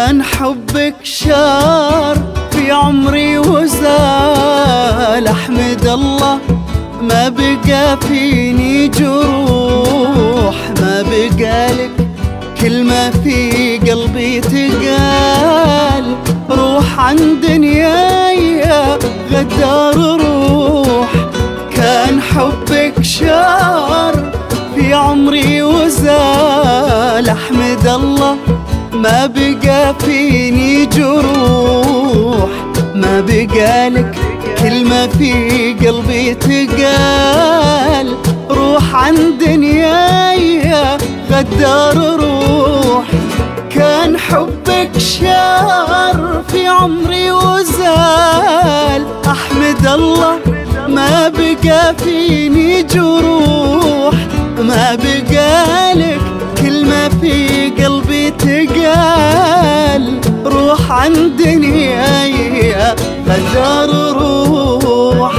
كان حبك شار في عمري وزال، أحمد الله ما بقى فيني جروح، ما بقالك كلمة في قلبي تقال. روح عن دنياي غدار روح، كان حبك شار في عمري وزال، أحمد الله ما بقى فيني جروح، ما بقالك كلمة في قلبي تقال. روح عن دنياي غدار روح، كان حبك شار في عمري وزال، أحمد الله ما بقى فيني جروح، ما بقالك كلمة في قلبي تقال. روح عن دنياي غدار روح.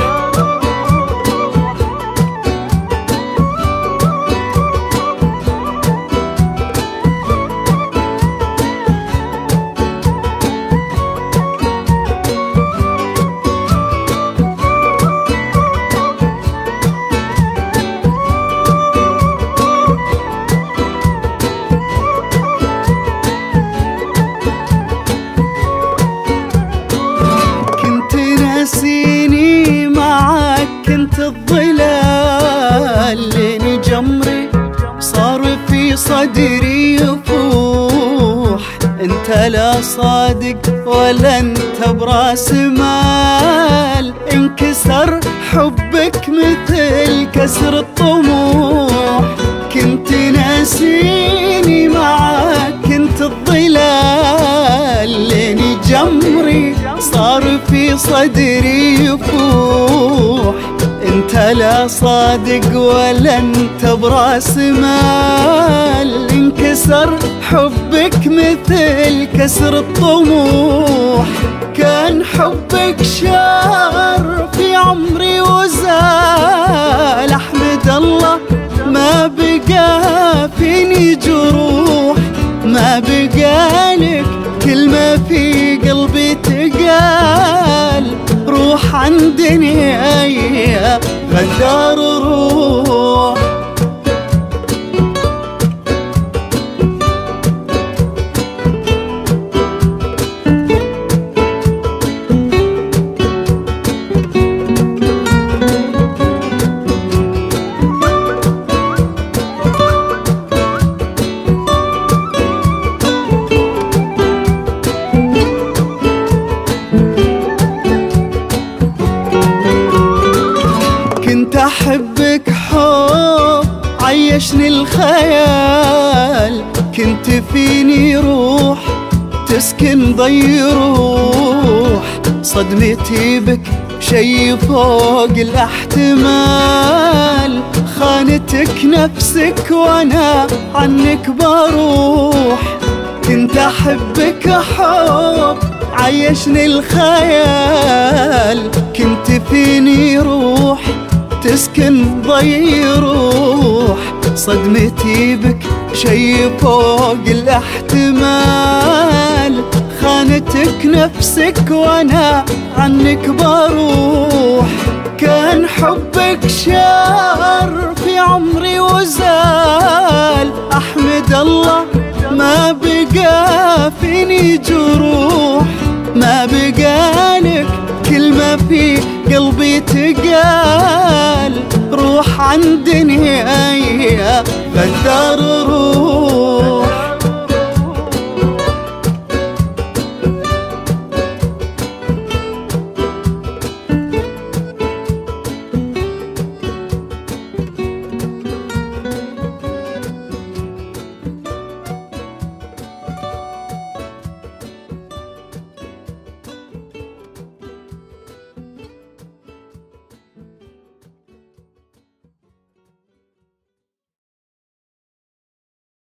نسيني معاك كنت الظلال، لين جمري صار في صدري يفوح. انت لا صادق ولا انت براس مال، انكسر حبك مثل كسر الطموح. كنت ناسيني معاك كنت الظلال، لين جمري صار في صدري يفوح. انت لا صادق ولا انت براس مال، انكسر حبك مثل كسر الطموح. كان حبك شار في عمري وزال، أحمد الله ما بقى فيني جروح، ما بقالك كلمة في قلبي تقال. روح عن دنياي غدار روح. كنت أحبك حب عيشني الخيال، كنت فيني روح تسكن ضي روح. صدمتي بك شي فوق الاحتمال، خانتك نفسك وانا عنك بروح. كنت أحبك حب عيشني الخيال، كنت فيني روح تسكن ضي روح. صدمتي بك شي فوق الاحتمال، خانتك نفسك وانا عنك بروح. كان حبك شار في عمري وزال، أحمد الله ما بقى فيني جروح، ما بقالك كلمة في قلبي تقال. روح عن دنياي غدار روح.